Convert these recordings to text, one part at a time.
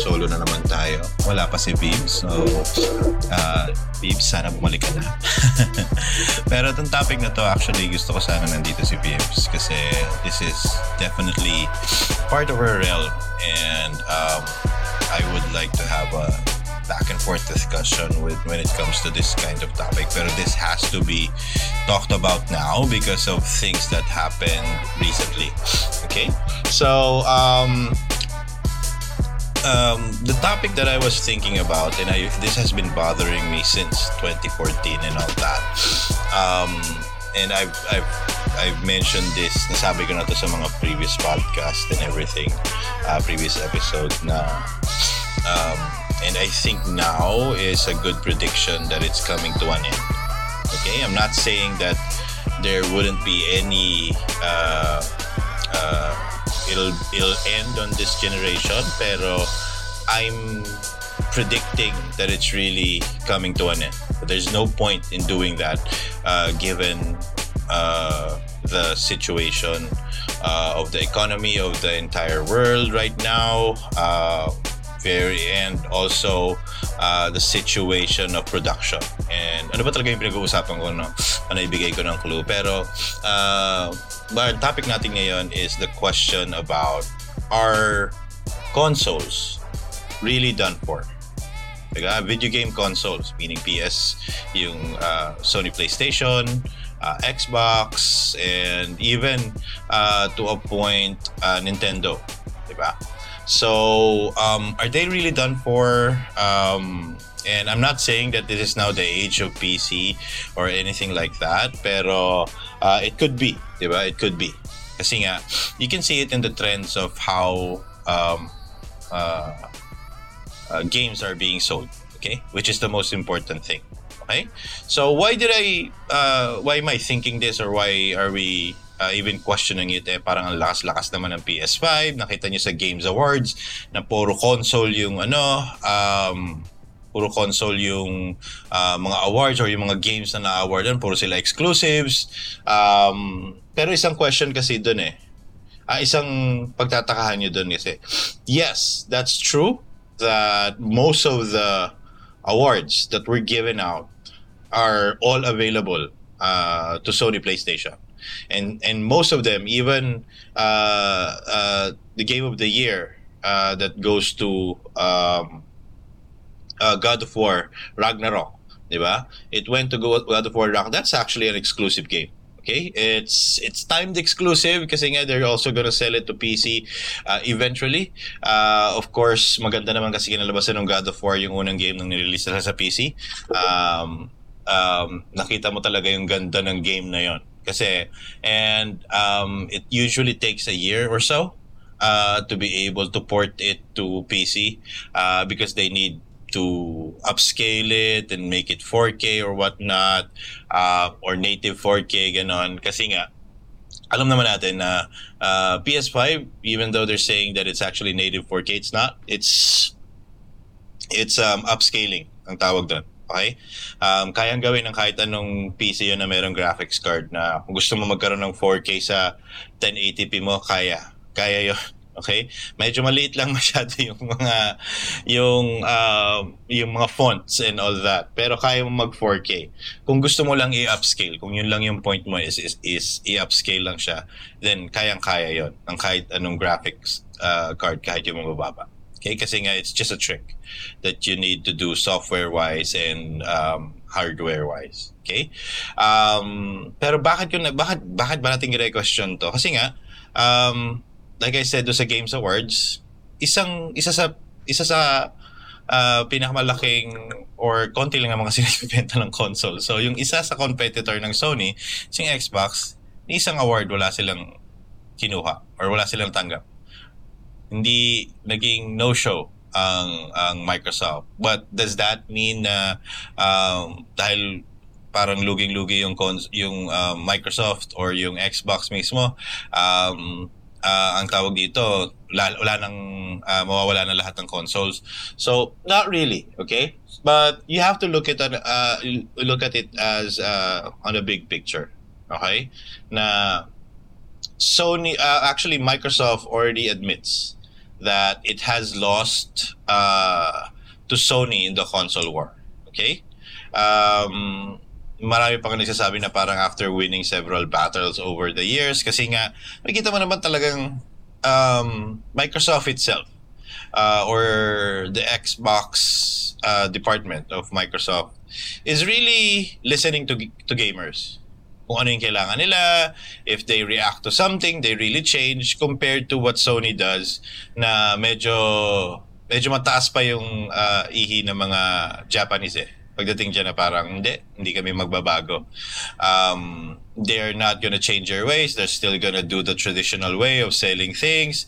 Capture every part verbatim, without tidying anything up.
solo na naman tayo. Wala pa si Bibs. So, uh, Bibs, sana bumalik ka na. Pero itong topic na to, actually, gusto ko sana nandito si Bibs kasi this is definitely part of our realm and um, I would like to have a back and forth discussion with when it comes to this kind of topic. Pero this has to be talked about now because of things that happened recently. Okay? So, um, um, the topic that I was thinking about, and I, this has been bothering me since twenty fourteen and all that. Um, and I've, I've, I've mentioned this, nasabi ko na to sa mga previous podcast and everything, uh, previous episode na, um, and I think now is a good prediction that it's coming to an end. Okay, I'm not saying that there wouldn't be any uh, uh, it'll it'll end on this generation, pero I'm predicting that it's really coming to an end. But there's no point in doing that, uh, given uh, the situation uh, of the economy of the entire world right now. Uh, very and also uh, the situation of production. And ano ba talaga yung pinag-uusapan ko, no? Ano ibigay ko ng clue. Pero uh, our topic natin ngayon is the question about, are consoles really done for? Diba? Video game consoles, meaning P S, yung uh, Sony PlayStation, uh, Xbox, and even uh, to a point uh, Nintendo. Diba? So, um, are they really done for? Um, and I'm not saying that this is now the age of P C or anything like that, pero uh, it could be, diba? It could be. Kasi nga, you can see it in the trends of how um, uh, uh, games are being sold, okay? Which is the most important thing, okay? So, why did I, uh, why am I thinking this, or why are we Uh, even questioning it, eh, parang ang lakas-lakas naman ng P S five. Nakita nyo sa Games Awards na puro console yung ano, um, puro console yung uh, mga awards or yung mga games na na-awardan, puro sila exclusives. Um, pero isang question kasi dun eh. Ah, isang pagtatakahan nyo dun kasi, yes, that's true that most of the awards that were given out are all available uh, to Sony PlayStation. And and most of them, even uh, uh, the game of the year uh, that goes to um, uh, God of War Ragnarok, diba? It went to God of War Ragnarok. That's actually an exclusive game. Okay, it's it's timed exclusive kasi nga they're also gonna sell it to P C uh, eventually. Uh, of course, maganda naman kasi kinalabasan ng God of War yung unang game nang nirelease nila sa P C. Um, um, nakita mo talaga yung ganda ng game na yon. Kasi, and um, it usually takes a year or so uh, to be able to port it to P C uh, because they need to upscale it and make it four K or whatnot, uh, or native four K, ganon. Kasi nga, alam naman natin na uh, P S five, even though they're saying that it's actually native four K, it's not. It's it's um, upscaling ang tawag doon. Okay? Um, kayang gawin ng kahit anong P C yun na mayroong graphics card na kung gusto mo magkaroon ng four K sa ten eighty p mo, kaya. Kaya yun. Okay? Medyo maliit lang masyado yung mga yung uh, yung mga fonts and all that. Pero kaya mo mag four K. Kung gusto mo lang i-upscale, kung yun lang yung point mo is is, is i-upscale lang siya, then kayang-kaya yun ng kahit anong graphics uh, card, kahit yung mababa. Okay, kasi nga it's just a trick that you need to do software-wise and um, hardware-wise. Okay? Um, pero bakit yun, bakit, bakit ba natin i-question to? Kasi nga, um, like I said do sa Games Awards, isang, isa sa, isa sa uh, pinakamalaking or konti lang ang mga sinibenta ng console. So, yung isa sa competitor ng Sony, yung Xbox, isang award wala silang kinuha or wala silang tanggap. Hindi naging no-show ang ang Microsoft. But does that mean na um, dahil parang luging-lugi yung cons- yung uh, Microsoft or yung Xbox mismo, um, uh, ang tawag dito, wala, wala nang uh, mawawala na lahat ng consoles. So not really, okay? But you have to look at it, uh, look at it as uh, on a big picture, okay? Na Sony, uh, actually Microsoft already admits that it has lost uh, to Sony in the console war. Okay? Um, marami pa nagsasabi na parang after winning several battles over the years, kasi nga, makikita mo naman talagang um, Microsoft itself uh, or the Xbox uh, department of Microsoft is really listening to to gamers. Kung ano yung kailangan nila, if they react to something, they really change compared to what Sony does na medyo medyo mataas pa yung uh, ihi ng mga Japanese eh. Pagdating dyan na parang hindi, hindi kami magbabago. Um, they're not gonna change their ways. They're still gonna do the traditional way of selling things.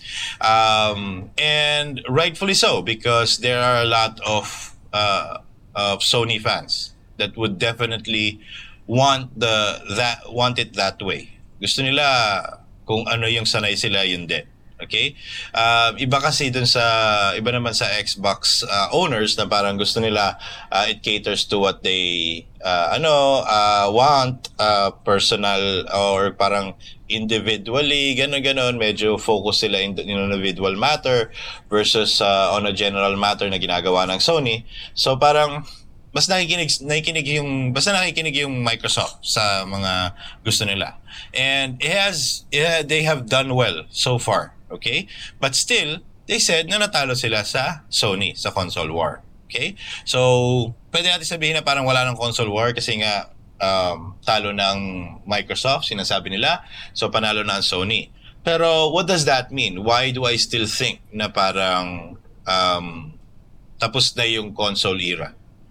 Um, and rightfully so, because there are a lot of uh, of Sony fans that would definitely want the that want it that way. Gusto nila kung ano yung sanay sila, yun din. Okay? Uh, iba kasi dun sa iba naman sa Xbox uh, owners na parang gusto nila uh, it caters to what they uh, ano uh, want uh, personal or parang individually, gano'n-gano'n, medyo focus sila in, in individual matter versus uh, on a general matter na ginagawa ng Sony. So parang mas nakikinig nakikinig yung basta nakikinig yung Microsoft sa mga gusto nila. And it has yeah, they have done well so far, okay? But still, they said na natalo sila sa Sony sa console war. Okay? So, pwede natin sabihin na parang wala ng console war kasi nga um, talo ng Microsoft, sinasabi nila. So, panalo na ang Sony. Pero, what does that mean? Why do I still think na parang um, tapos na yung console era?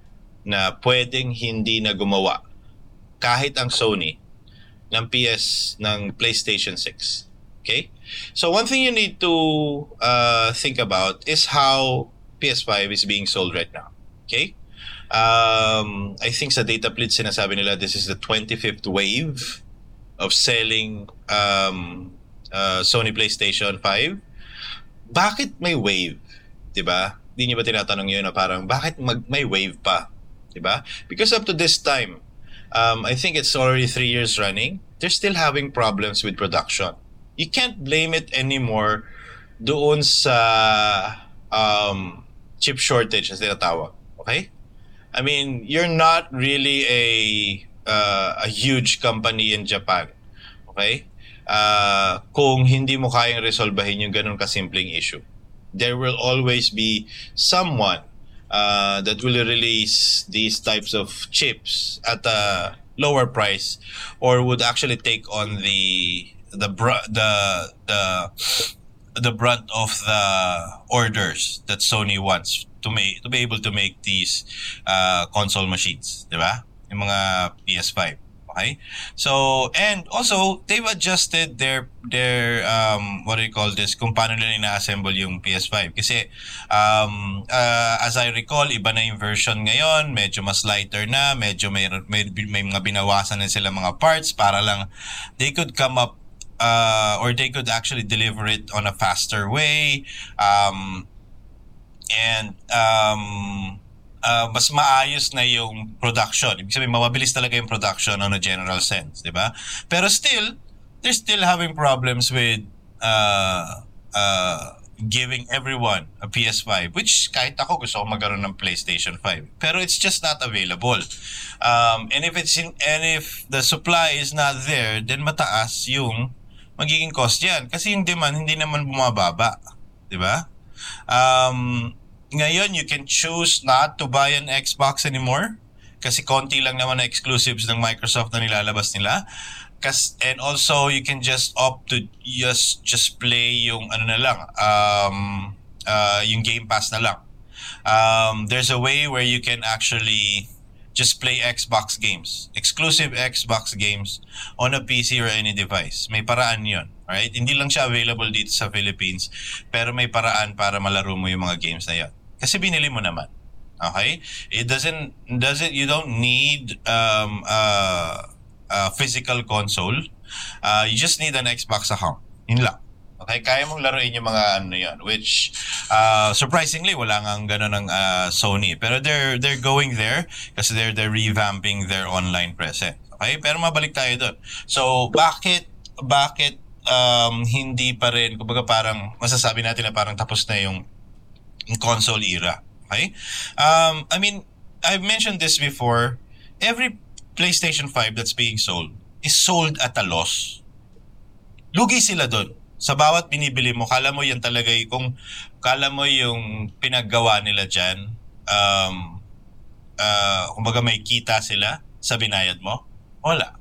Na pwedeng hindi na gumawa kahit ang Sony ng P S, ng PlayStation six. Okay? So, one thing you need to uh, think about is how P S five is being sold right now. Okay? Um, I think sa DataPlits sinasabi nila this is the twenty-fifth wave of selling um, uh, Sony PlayStation five. Bakit may wave? Diba? Di niyo ba tinatanong yun na parang bakit mag, may wave pa? Diba? Because up to this time, um, I think it's already three years running, they're still having problems with production. You can't blame it anymore doon sa um, chip shortage na tinatawag. Okay? I mean, you're not really a uh, a huge company in Japan. Okay? Uh, kung hindi mo kayang resolbahin yung ganun kasimpleng issue. There will always be someone uh, that will release these types of chips at a lower price or would actually take on the the br- the the the brunt of the orders that Sony wants to make to be able to make these uh, console machines, di ba? Yung mga P S five. Okay? So, and also they've adjusted their their um what do you call this, kung paano nila ina-assemble yung P S five kasi um uh, as I recall, iba na yung version ngayon, medyo mas lighter na, medyo may may, may mga binawasan na sila mga parts para lang they could come up uh or they could actually deliver it on a faster way, um and um Uh, mas maayos na yung production. Ibig sabihin, mabilis talaga yung production on a general sense, di ba? Pero still, they're still having problems with uh, uh, giving everyone a P S five, which kahit ako gusto ko magkaroon ng PlayStation five. Pero it's just not available. Um, and if it's in, and if the supply is not there, then mataas yung magiging cost yan. Kasi yung demand hindi naman bumababa, di ba? Um, Ngayon, you can choose not to buy an Xbox anymore kasi konti lang naman na exclusives ng Microsoft na nilalabas nila. Kas, and also, you can just opt to just just play yung ano na lang, um, uh, yung Game Pass na lang. Um, there's a way where you can actually just play Xbox games, exclusive Xbox games on a P C or any device. May paraan yun. Right? Hindi lang siya available dito sa Philippines, pero may paraan para malaro mo yung mga games na yun. Kasi binili mo naman. Okay? It doesn't doesn't you don't need um uh, a physical console. Uh, you just need an Xbox account. Yun lang. Okay? Kaya mong laruin yung mga ano yan, which uh, surprisingly wala ngang ganun ng uh, Sony. Pero they're they're going there kasi they're they're revamping their online presence. Okay? Pero mabalik tayo doon. So, bakit bakit um, hindi pa rin, kumbaga parang masasabi natin na parang tapos na yung, yung console era. Okay? Um, I mean, I've mentioned this before. Every PlayStation five that's being sold is sold at a loss. Lugi sila doon. Sa bawat binibili mo, kala mo yan talaga y- kung kala mo yung pinaggawa nila dyan, um, uh, kumbaga may kita sila sa binayad mo, wala.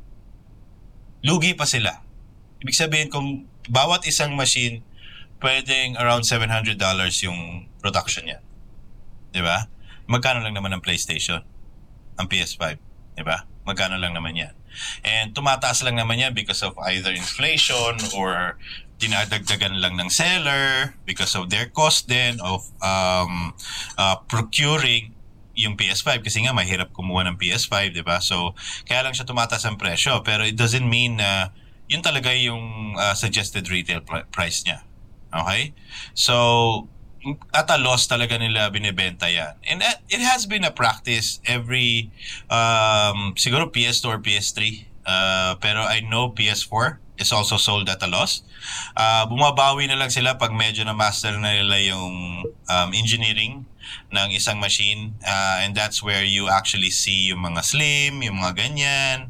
Lugi pa sila. Ibig sabihin kung bawat isang machine, pwedeng around seven hundred dollars yung production niya. Di ba? Magkano lang naman ang PlayStation? Ang P S five? Di ba? Magkano lang naman yan? And tumataas lang naman yan because of either inflation or dinadagdagan lang ng seller because of their cost then of um, uh, procuring yung P S five kasi nga mahirap kumuha ng P S five, di ba? So, kaya lang siya tumataas ang presyo. Pero it doesn't mean na yun talaga yung uh, suggested retail pr- price niya. Okay? So, at a loss talaga nila binibenta yan. And uh, it has been a practice every, um, siguro P S two or P S three. Uh, pero I know P S four is also sold at a loss. Uh, bumabawi na lang sila pag medyo na master na nila yung um, engineering ng isang machine. Uh, and that's where you actually see yung mga slim, yung mga ganyan.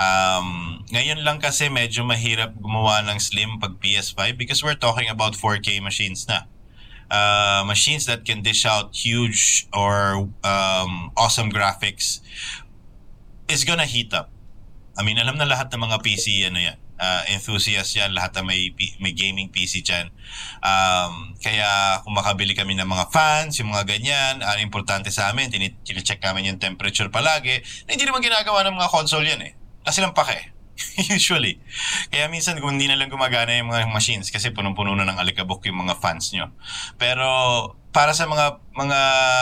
Um, ngayon lang kasi medyo mahirap gumawa ng slim pag P S five because we're talking about four K machines na. Uh, machines that can dish out huge or um, awesome graphics is gonna heat up. I mean, alam na lahat ng mga P C, ano yan, uh, enthusiasts yan, lahat na may, may gaming P C dyan. Um, kaya kung makabili kami ng mga fans, yung mga ganyan, ang importante sa amin, tinicheck namin yung temperature palagi. Na hindi naman ginagawa ng mga console yan eh. Kasi lang pake. Usually. Kaya minsan kung hindi na lang gumagana yung mga machines kasi punong-puno na ng alikabok yung mga fans nyo. Pero para sa mga mga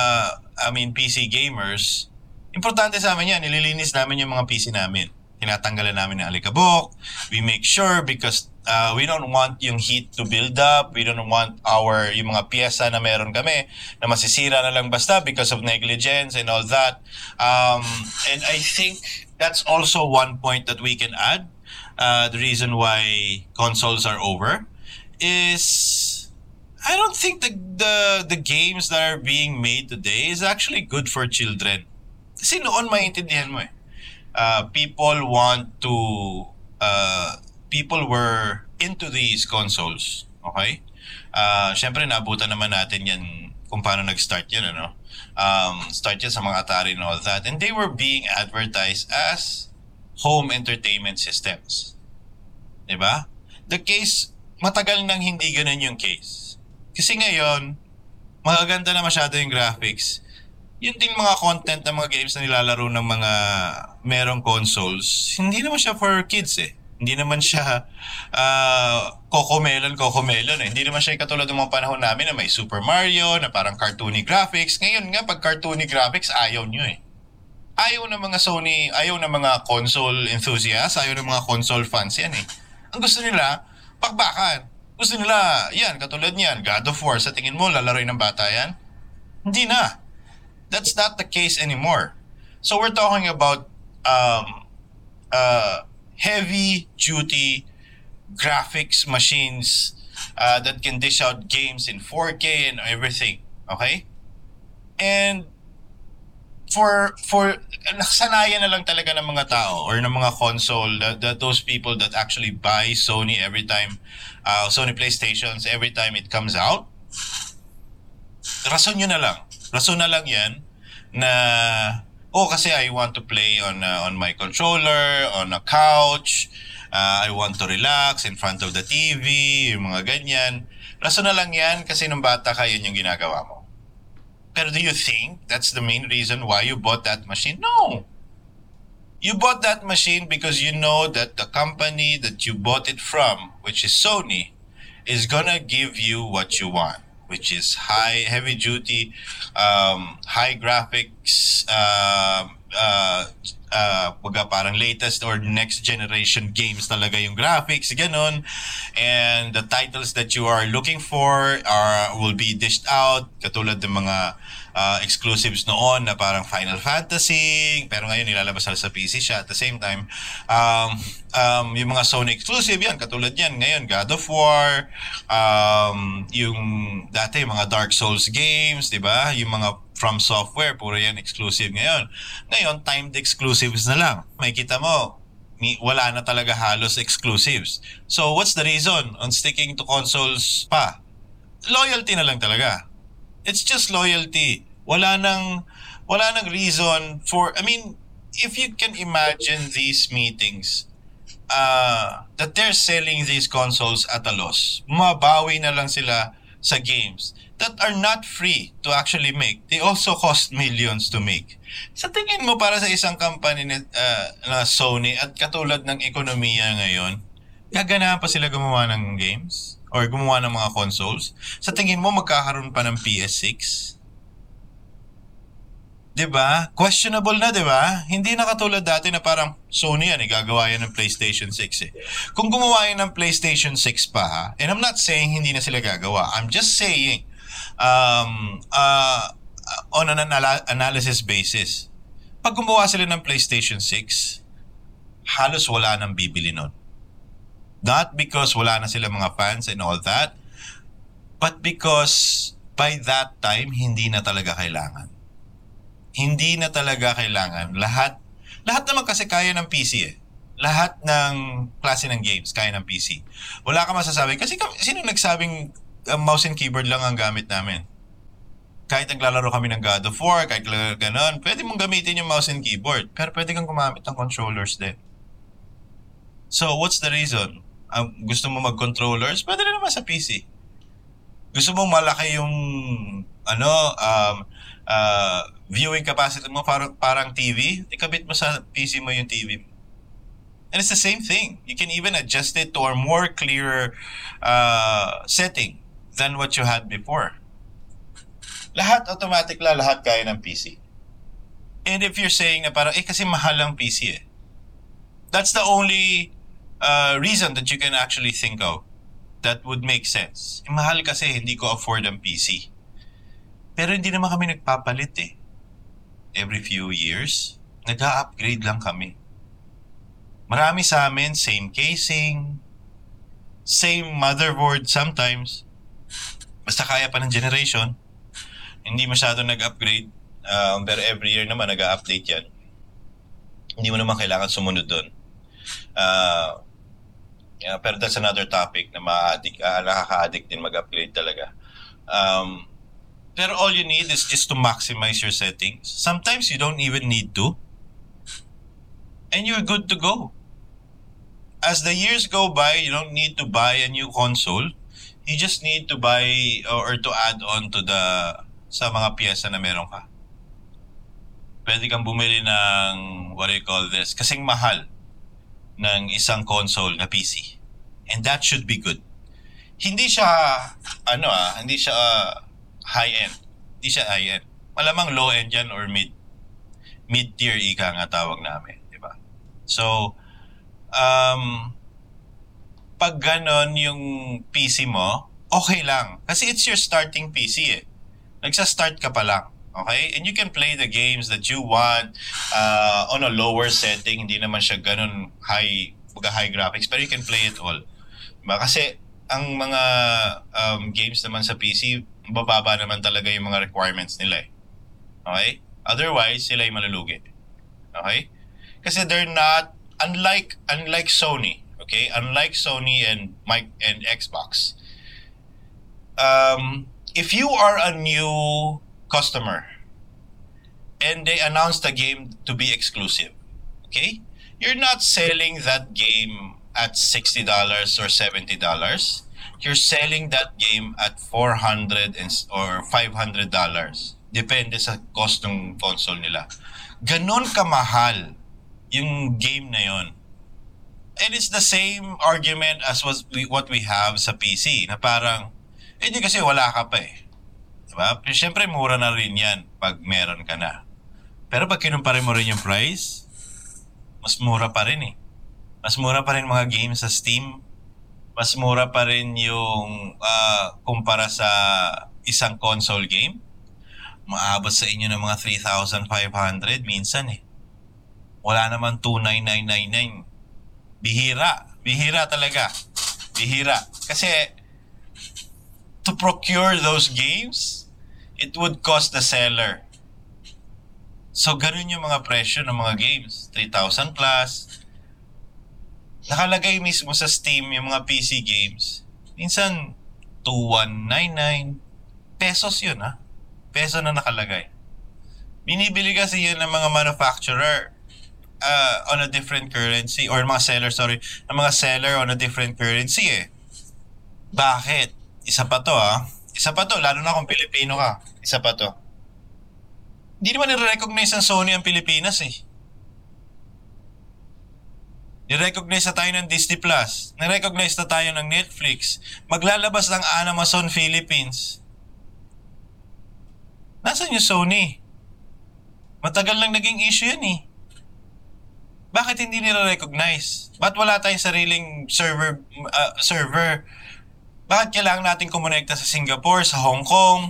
I mean P C gamers, importante sa amin yan, nililinis namin yung mga P C namin. Tinatanggalan namin ng alikabok. We make sure because uh, we don't want yung heat to build up. We don't want our yung mga piyesa na meron kami na masisira na lang basta because of negligence and all that. Um, and I think that's also one point that we can add. Uh, the reason why consoles are over is I don't think the, the the games that are being made today is actually good for children. Kasi noon maintindihan mo eh. Uh, people want to uh, people were into these consoles. Okay? Uh, Siyempre naabutan naman natin yan kung paano nag-start yan, ano? Um, start yan sa mga Atari and all that. And they were being advertised as home entertainment systems. Diba? The case, matagal nang hindi ganun yung case. Kasi ngayon, magaganda na masyado yung graphics. Yun ding mga content ng mga games na nilalaro ng mga merong consoles, hindi naman siya for kids eh. Hindi naman siya uh, kokomelon, kokomelon eh. Hindi naman siya katulad ng mga panahon namin na may Super Mario, na parang cartoony graphics. Ngayon nga, pag cartoony graphics, ayaw nyo eh. Ayaw ng mga Sony, ayaw ng mga console enthusiasts, ayaw ng mga console fans yan eh. Ang gusto nila, pakbakan. Gusto nila, yan, katulad niyan, God of War. Sa tingin mo, lalaroin ng bata yan? Hindi na. That's not the case anymore. So we're talking about um, uh, heavy-duty graphics machines uh, that can dish out games in four K and everything. Okay? And for for nakasanayan na lang talaga ng mga tao or ng mga console that, that those people that actually buy Sony every time uh, Sony PlayStations every time it comes out. Rason yun na lang. Rason na lang yan na oh kasi I want to play on uh, on my controller, on a couch, uh, I want to relax in front of the T V, yung mga ganyan. Rason na lang yan kasi nung bata ka yun yung ginagawa mo. Pero do you think that's the main reason why you bought that machine? No. You bought that machine because you know that the company that you bought it from, which is Sony, is gonna give you what you want, which is high, heavy-duty, um, high graphics, uh, uh, uh, baga parang latest or next generation games talaga yung graphics, ganon. And the titles that you are looking for are will be dished out, katulad ng mga uh, exclusives noon na parang Final Fantasy, pero ngayon nilalabas na sa P C siya. At the same time, um, um, yung mga Sony exclusive yan, katulad yan, ngayon God of War, um, yung dati yung mga Dark Souls games, di ba? Yung mga From Software, puro yan exclusive ngayon. Ngayon, timed exclusives na lang. May kita mo, wala na talaga halos exclusives. So, what's the reason on sticking to consoles pa? Loyalty na lang talaga. It's just loyalty. Wala nang, wala nang reason for, I mean, if you can imagine these meetings, uh, that they're selling these consoles at a loss, mabawi na lang sila sa games that are not free to actually make. They also cost millions to make. Sa tingin mo para sa isang company na, uh, na Sony at katulad ng ekonomiya ngayon, gaganahan pa sila gumawa ng games or gumawa ng mga consoles? Sa tingin mo magkakaroon pa ng P S six? 'Di ba? Questionable na, 'di ba? Hindi na katulad dati na parang Sony yan, eh, gagawa yan ng PlayStation six eh. Kung gumawa yan ng PlayStation six pa, ha, and I'm not saying hindi na sila gagawa. I'm just saying um uh on an anal- analysis basis, pag gumawa sila ng PlayStation six, halos wala nang bibili nun. Not because wala na sila mga fans and all that, but because by that time, hindi na talaga kailangan. Hindi na talaga kailangan. Lahat, lahat naman kasi kaya ng P C eh. Lahat ng klase ng games kaya ng P C. Wala ka masasabi. Kasi sino nagsabing uh, mouse and keyboard lang ang gamit namin? Kahit naglalaro kami ng God of War, kahit gano'n, pwede mong gamitin yung mouse and keyboard. Pero pwede kang gumamit ng controllers din. So, what's the reason? Um, gusto mo mag-controllers? Pwede rin naman sa P C. Gusto mo malaki yung ano, um, uh, viewing capacity mo parang, parang T V? Ikabit mo sa P C mo yung T V. And it's the same thing. You can even adjust it to a more clearer uh, setting than what you had before. Lahat automatic la, lahat kaya ng P C. And if you're saying na parang, eh kasi mahal ang P C eh. That's the only uh, reason that you can actually think of that would make sense. Eh, mahal kasi hindi ko afford ang P C. Pero hindi naman kami nagpapalit eh. Every few years, nag-a-upgrade lang kami. Marami sa amin, same casing, same motherboard sometimes. Basta kaya pa ng generation. Hindi masyado nag-upgrade, um, pero every year naman nag-update yan. Hindi mo naman kailangan sumunod doon. Uh, yeah, pero that's another topic na ma-addict, uh, nakaka-addict din mag-upgrade talaga. Um, pero all you need is just to maximize your settings. Sometimes you don't even need to. And you're good to go. As the years go by, you don't need to buy a new console. You just need to buy or, or to add on to the sa mga piyesa na meron ka. Pwede kang bumili ng what do you call this? Kasing mahal ng isang console na P C. And that should be good. Hindi siya ano ah, hindi siya uh, high-end. Hindi siya high-end. Malamang low-end yan or mid mid-tier ika nga tawag namin, di ba? So, um, pag ganon yung P C mo, okay lang. Kasi it's your starting P C eh. Nagsa-start ka pa lang. Okay? And you can play the games that you want uh, on a lower setting. Hindi naman siya ganon high, baga high graphics, pero you can play it all. Diba? Kasi ang mga um, games naman sa P C, bababa naman talaga yung mga requirements nila eh. Okay? Otherwise, sila yung malulugi. Okay? Kasi they're not, unlike unlike Sony, okay? Unlike Sony and Mike and Xbox. Um, if you are a new customer and they announce the game to be exclusive, okay? You're not selling that game at sixty dollars or seventy dollars. You're selling that game at four hundred dollars or five hundred dollars. Depende sa cost ng console nila. Ganon kamahal yung game na yon. And it's the same argument as was we, what we have sa P C na parang, eh di kasi wala ka pa eh. Diba? Siyempre mura na rin yan pag meron ka na. Pero pag kinumpare mo rin yung price, mas mura pa rin eh. Mas mura pa rin mga games sa Steam. Mas mura pa rin yung uh, kumpara sa isang console game. maabot sa inyo ng mga three thousand five hundred minsan eh. Wala naman two thousand nine hundred ninety-nine. Bihira. Bihira talaga. Bihira. Kasi to procure those games, it would cost the seller. So, ganun yung mga presyo ng mga games. three thousand plus. Nakalagay mismo sa Steam yung mga P C games. Minsan, two thousand one hundred ninety-nine. Pesos yun, ha? Peso na nakalagay. Binibili kasi yun ng mga manufacturer uh, on a different currency. Or mga seller, sorry. Ng mga seller on a different currency, eh. Bakit? Isa pa to, ha? Isa pa to, lalo na kung Pilipino ka. Isa pa to. Hindi naman nire-recognize ng Sony ang Pilipinas, eh. Nire-recognize na tayo ng Disney Plus. Nire-recognize na tayo ng Netflix. Maglalabas ng Amazon Philippines. Nasaan yung Sony? Matagal lang naging issue yan, eh. Bakit hindi nire-recognize? Ba't wala tayong sariling server? Uh, server? Bakit kailangan natin kumonekta sa Singapore, sa Hong Kong?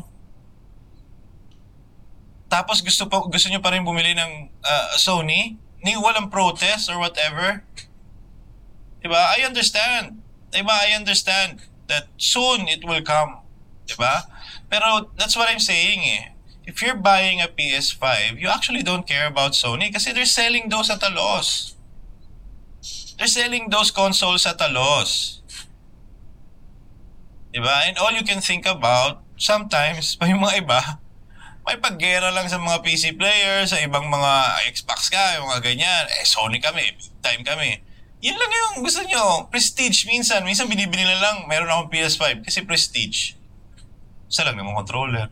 Tapos gusto pa gusto niyo pa rin bumili ng uh, Sony? Ni walang protest or whatever? Diba? I understand. Diba? I understand that soon it will come. Diba? Pero that's what I'm saying eh. If you're buying a P S five, you actually don't care about Sony kasi they're selling those at a loss. They're selling those consoles at a loss. Diba? And all you can think about, sometimes, pa yung mga iba, may paggera lang sa mga P C players, sa ibang mga Xbox ka, yung mga ganyan. Eh, Sony kami, big time kami. Yun lang yung gusto nyo. Prestige minsan. Minsan binibili na lang, meron akong P S five kasi prestige. Isa lang namang controller.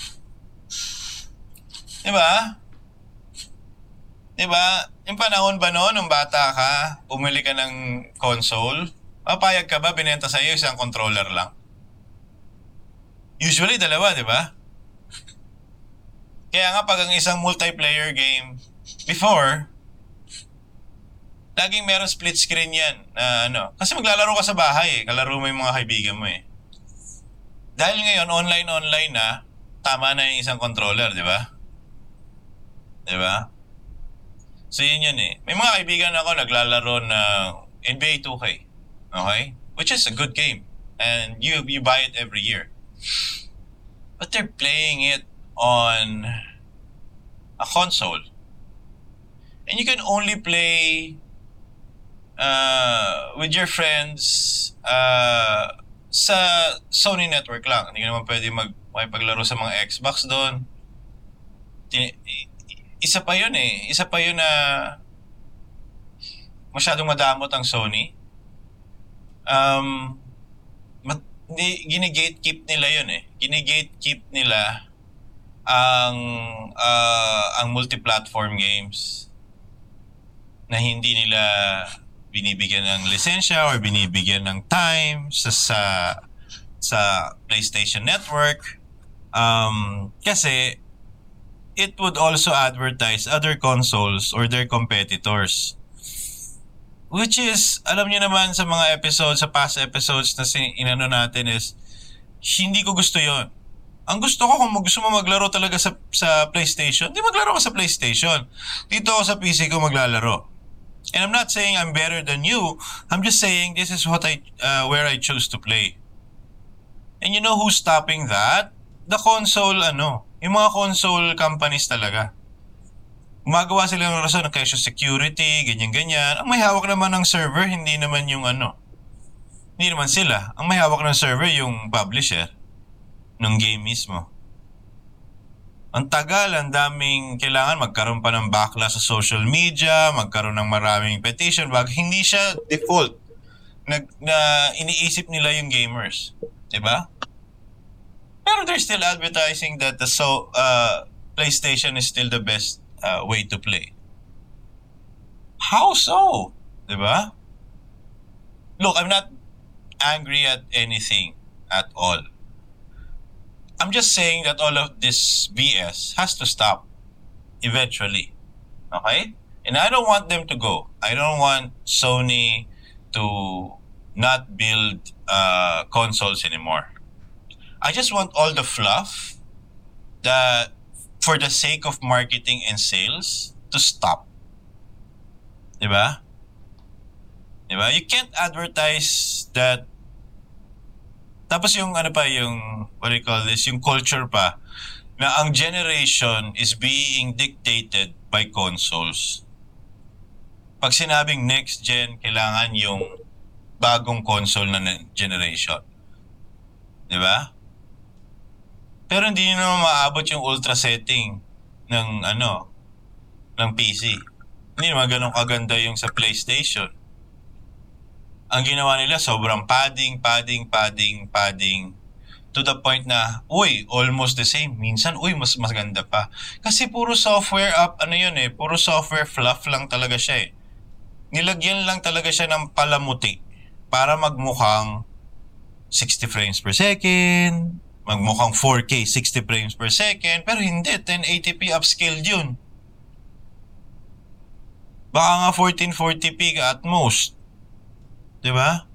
Diba? Diba? Yung panahon ba noon, nung bata ka, umili ka ng console, papayag ka ba, binenta sa iyo isang controller lang? Usually, dalawa, diba? Kaya nga, pag ang isang multiplayer game, before, laging meron split screen yan. Na, ano, kasi maglalaro ka sa bahay eh. Kalaro mo yung mga kaibigan mo eh. Dahil ngayon, online-online na, tama na yung isang controller, di ba? Di ba? So, yun yun eh. May mga kaibigan ako naglalaro ng N B A two K. Okay? Which is a good game. And you you buy it every year. But they're playing it on a console. And you can only play uh, with your friends uh, sa Sony network lang. Hindi ka naman pwede mag makipaglaro sa mga Xbox doon. Isa pa yun eh. Isa pa yun na masyadong madamot ang Sony. Um, mat- hindi, gine-gatekeep nila yun eh. Gine-gatekeep nila ang uh, ang multi-platform games na hindi nila binibigyan ng lisensya or binibigyan ng time sa sa, sa PlayStation Network um, kasi it would also advertise other consoles or their competitors, which is, alam niyo naman sa mga episodes, sa past episodes na sin- inano natin is hindi ko gusto yon. Ang gusto ko, kung gusto mo maglaro talaga sa sa PlayStation, di maglaro ka sa PlayStation. Dito ako sa P C ko maglalaro. And I'm not saying I'm better than you. I'm just saying this is what I uh, where I choose to play. And you know who's stopping that? The console, ano, yung mga console companies talaga. Gumagawa sila ng rason ng cache security, ganyan-ganyan. Ang may hawak naman ng server, hindi naman yung ano. Hindi naman sila. Ang may hawak ng server, yung publisher ng game mismo. Ang tagal, ang daming kailangan magkaroon pa ng backlash sa social media, magkaroon ng maraming petition, bag hindi siya default na, na iniisip nila yung gamers. Diba? Pero they're still advertising that the so uh, PlayStation is still the best uh, way to play. How so? Diba? Look, I'm not angry at anything at all. I'm just saying that all of this B S has to stop eventually. Okay? And I don't want them to go. I don't want Sony to not build uh, consoles anymore. I just want all the fluff that for the sake of marketing and sales to stop. Diba? Diba? You can't advertise that. Tapos yung ano pa, yung, what do you call this, yung culture pa, na ang generation is being dictated by consoles. Pag sinabing next gen, kailangan yung bagong console na generation. Diba? Pero hindi nyo naman maabot yung ultra setting ng ano, ng P C. Hindi naman ganun kaganda yung sa PlayStation. Ang ginawa nila, sobrang padding, padding, padding, padding. To the point na, uy, almost the same. Minsan, uy, mas maganda pa. Kasi puro software up, ano yun eh, puro software fluff lang talaga siya eh. Nilagyan lang talaga siya ng palamuti para magmukhang sixty frames per second, magmukhang four K, sixty frames per second, pero hindi, ten eighty p upscaled yun. Baka nga fourteen forty p ka at most. Diba?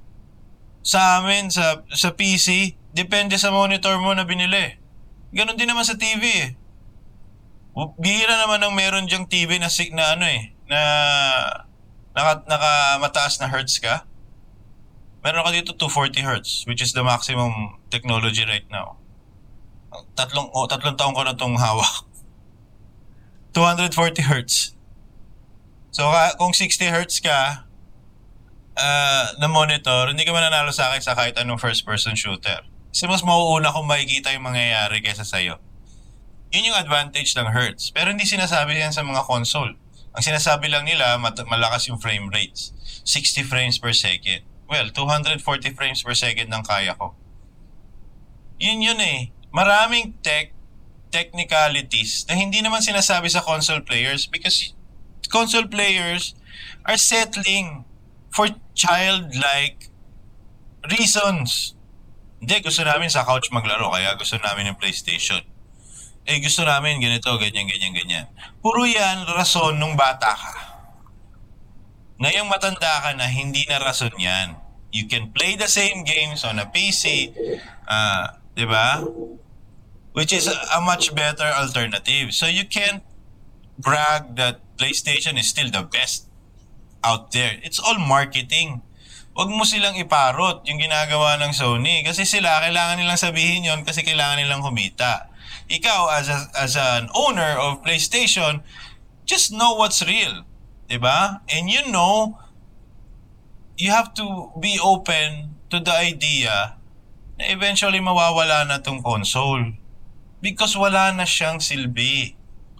Sa amin, sa, sa P C, depende sa monitor mo na binili. Ganon din naman sa T V eh. Bihira naman ang meron dyang T V na, na ano eh, na naka, naka mataas na hertz ka. Meron ka dito two forty hertz, which is the maximum technology right now. Tatlong, oh, tatlong taon ko na itong hawak. two forty hertz. So kung sixty hertz ka, uh, na monitor, hindi ka mananalo sa akin sa kahit anong first-person shooter. Kasi mas mauuna kung makikita yung mangyayari kaysa sa'yo. Yun yung advantage ng hertz. Pero hindi sinasabi yan sa mga console. Ang sinasabi lang nila, mat- malakas yung frame rates. sixty frames per second. Well, two forty frames per second ang kaya ko. Yun yun eh. Maraming tech, technicalities na hindi naman sinasabi sa console players because console players are settling for childlike reasons. Hindi, gusto namin sa couch maglaro kaya gusto namin ng PlayStation. Eh, gusto namin ganito, ganyan, ganyan, ganyan. Puro yan rason nung bata ka. Ngayong matanda ka na, hindi na rason yan. You can play the same games on a P C, uh, di ba? Which is a much better alternative. So you can't brag that PlayStation is still the best out there. It's all marketing. Huwag mo silang iparot yung ginagawa ng Sony kasi sila kailangan nilang sabihin yon kasi kailangan nilang kumita. Ikaw as a, as an owner of PlayStation, just know what's real, 'di ba? And you know, you have to be open to the idea na eventually mawawala na tong console because wala na siyang silbi.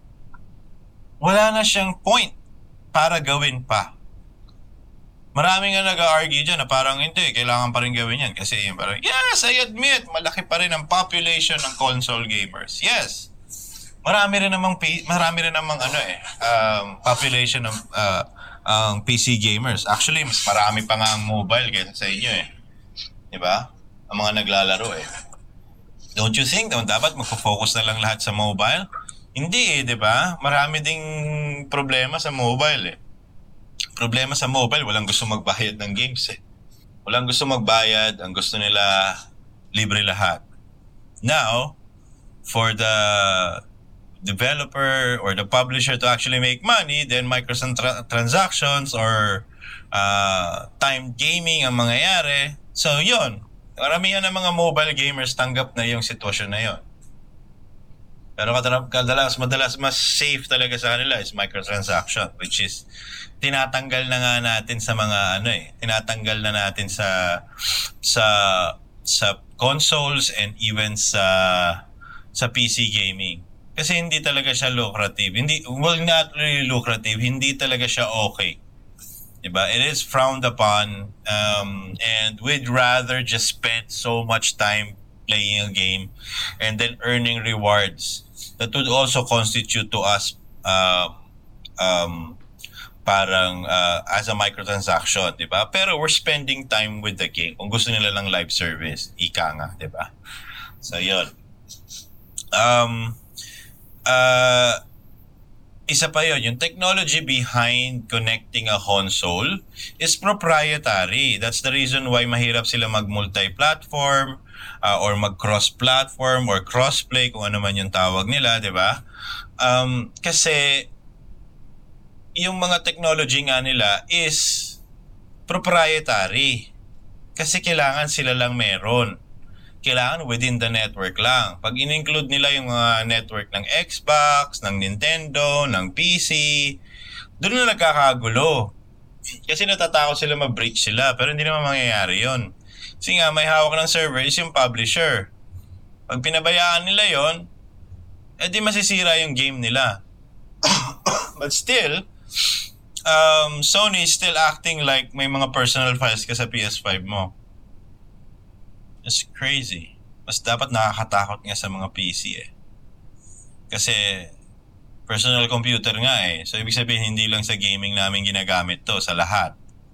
Wala na siyang point para gawin pa. Maraming nga nag-argue dyan na parang hindi, kailangan pa rin gawin yan. Kasi yung parang, yes, I admit, malaki pa rin ang population ng console gamers. Yes. Marami rin namang, marami rin namang ano eh, um, population ng uh, ang P C gamers. Actually, mas marami pa nga ang mobile kaysa sa inyo eh. Diba? Ang mga naglalaro eh. Don't you think na dapat magpo-focus na lang lahat sa mobile? Hindi eh, diba? Marami ding problema sa mobile eh. Problema sa mobile, walang gusto magbayad ng games eh. Walang gusto magbayad, ang gusto nila libre lahat. Now, for the developer or the publisher to actually make money, then microtransactions or uh, timed gaming ang mangyayari. So, yun. Karamihan ng mga mobile gamers tanggap na yung sitwasyon na yun. Pero kadalas, madalas mas safe talaga sa kanila is microtransaction, which is tinatanggal na nga natin sa mga ano eh, tinatanggal na natin sa sa sa consoles and even sa sa P C gaming. Kasi hindi talaga siya lucrative. Hindi, well, not really lucrative. Hindi talaga siya okay. Diba? It is frowned upon um, and we'd rather just spend so much time playing a game and then earning rewards that would also constitute to us uh, um, parang uh, as a microtransaction, di ba? Pero we're spending time with the game. Kung gusto nila lang live service, ika nga, di ba? So, yun. Um, uh, isa pa yun, yung technology behind connecting a console is proprietary. That's the reason why mahirap sila mag-multi-platform uh, or mag-cross-platform or cross-play, kung ano man yung tawag nila, di ba? Um, kasi yung mga technology nga nila is proprietary. Kasi kailangan sila lang meron. Kailangan within the network lang. Pag in-include nila yung mga network ng Xbox, ng Nintendo, ng P C, doon na nagkakagulo. Kasi natatakot sila ma-breach sila, pero hindi naman mangyayari yon. Kasi nga, may hawak ng server is yung publisher. Pag pinabayaan nila yon, edi masisira yung game nila. But still, um, Sony is still acting like may mga personal files ka sa P S five mo. It's crazy. Mas dapat nakakatakot nga sa mga P C eh. Kasi personal computer nga eh. So ibig sabihin hindi lang sa gaming namin ginagamit to, sa lahat.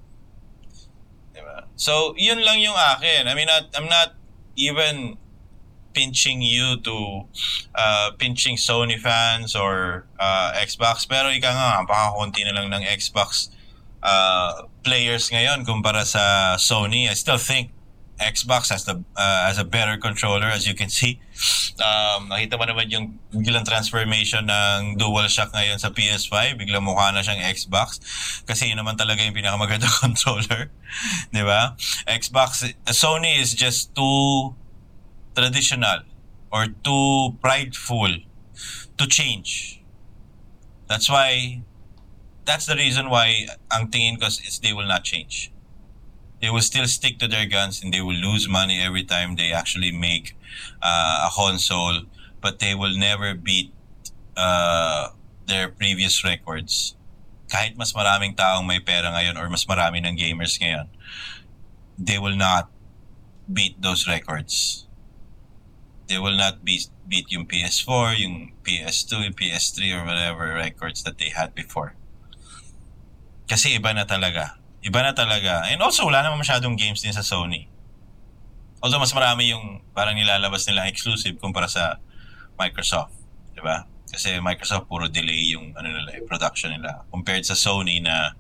Diba? So yun lang yung akin. I mean, not, I'm not even pinching you to uh, pinching Sony fans or uh, Xbox, pero ika nga, pakakunti na lang ng Xbox uh, players ngayon kumpara sa Sony. I still think Xbox has the uh, has a better controller, as you can see. Um, nakita mo naman yung biglang transformation ng DualShock ngayon sa P S five, biglang mukha na siyang Xbox kasi yun naman talaga yung pinakamagandang controller, di ba? Xbox, Sony is just too traditional or too prideful to change. That's why, that's the reason why ang tingin ko is they will not change. They will still stick to their guns and they will lose money every time they actually make uh, a console, but they will never beat uh, their previous records. Kahit mas maraming taong may pera ngayon or mas marami ng gamers ngayon, they will not beat those records. They will not beat, beat yung P S four, yung P S two, yung P S three, or whatever records that they had before. Kasi iba na talaga. Iba na talaga. And also, wala naman masyadong games din sa Sony. Although, mas marami yung parang nilalabas nilang exclusive kumpara sa Microsoft. Diba? Kasi Microsoft, puro delay yung ano nila, production nila. Compared sa Sony na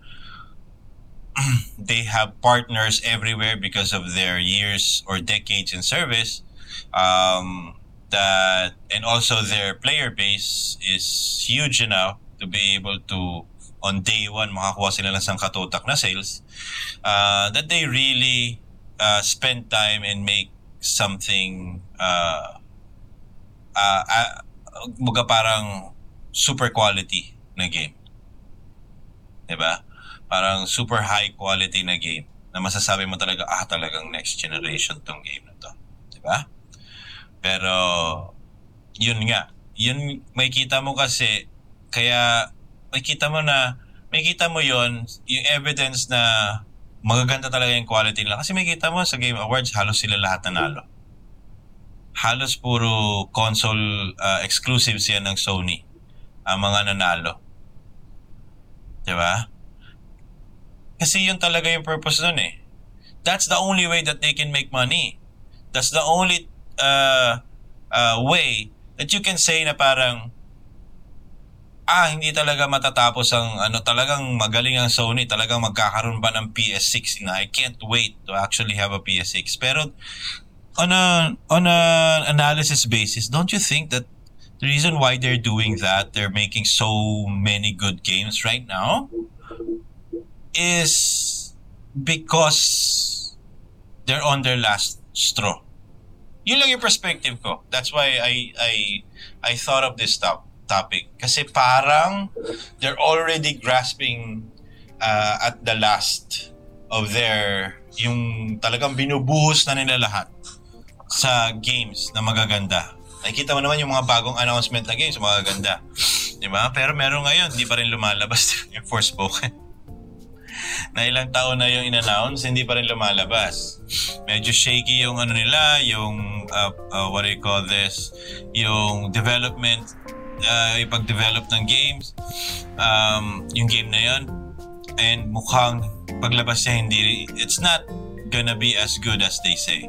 they have partners everywhere because of their years or decades in service. Um, that and also their player base is huge enough to be able to on day one makakuha sila ng sangkatutak na sales, uh, that they really uh, spend time and make something uh, uh, uh, mga parang super quality na game, diba? Parang super high quality na game na masasabi mo talaga, ah, talagang next generation tong game na to, diba? Pero yun nga, yun may kita mo kasi, kaya may kita mo na may kita mo yon yung evidence na magaganda talaga yung quality nila, kasi may kita mo sa Game Awards halos sila lahat nanalo, halos puro console uh, exclusives yan ng Sony ang mga nanalo, diba? Kasi yun talaga yung purpose nun eh. That's the only way that they can make money. That's the only uh, uh, way that you can say na parang, ah, hindi talaga matatapos ang ano, talagang magaling ang Sony, talagang magkakaroon ba ng P S six na, I can't wait to actually have a P S six. Pero on a on a analysis basis, don't you think that the reason why they're doing that, they're making so many good games right now, is because they're on their last straw? Yun lang yung perspective ko. That's why I I I thought of this top topic, kasi parang they're already grasping uh, at the last of their, yung talagang binubuhos na nila lahat sa games na magaganda. Nakikita mo naman yung mga bagong announcement na games magaganda, di ba? Pero meron ngayon, hindi pa rin lumalabas yung Forspoken na ilang taon na yung in-announce, hindi pa rin lumalabas. Medyo shaky yung ano nila, yung uh, uh, what do you call this, yung development, Uh, ipag-develop ng games, um, yung game na yun, and mukhang paglabas niya hindi, it's not gonna be as good as they say.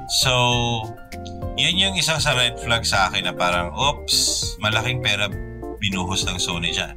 So yun yung isang sa red flag sa akin na parang, oops, malaking pera binuhos ng Sony dyan.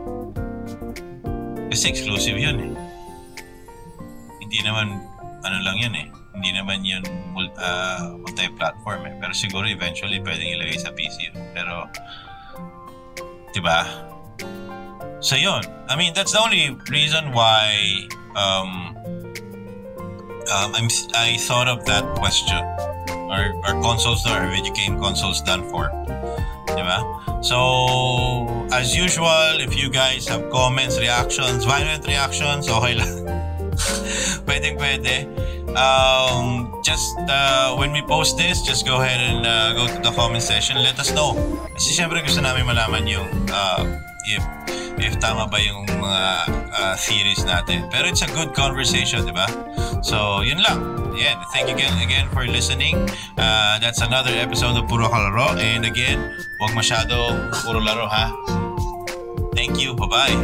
Kasi exclusive yun eh. Hindi naman, ano lang yun eh. Hindi naman yun uh, multi-platform eh. Pero siguro eventually pwedeng ilagay sa P C yun. Pero, diba? So yun. I mean, that's the only reason why um, um, I'm, I thought of that question. Are, are consoles or video game consoles done for? Diba? So, as usual, if you guys have comments, reactions, violent reactions, okay lang. Pwedeng pwede. Um, just uh, when we post this, just go ahead and uh, go to the comment section. Let us know. Kasi syempre gusto namin malaman yung uh, if if tama ba yung mga uh, theories natin. Pero it's a good conversation, di ba? So, yun lang. Yeah, thank you again, again for listening. Uh, that's another episode of Puro Kalaro. And again, huwag masyadong puro laro, ha? Thank you. Bye-bye.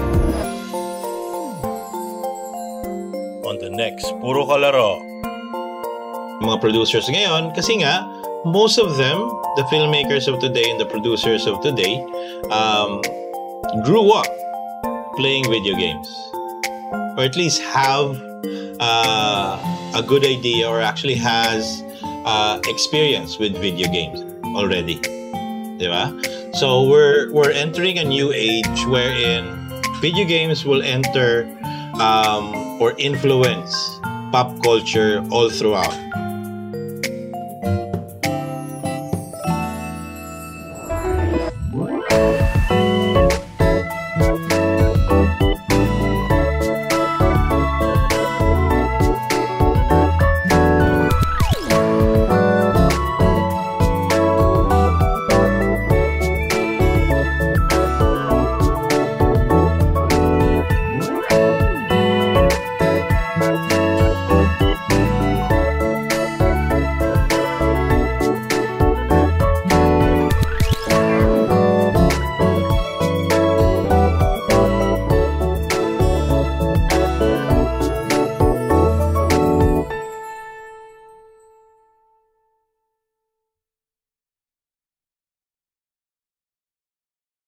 On the next Puro Kalaro. Mga producers ngayon, kasi nga, most of them, the filmmakers of today and the producers of today, um, grew up playing video games. Or at least have uh, a good idea or actually has uh, experience with video games already. Diba? So we're we're entering a new age wherein video games will enter um, or influence pop culture all throughout.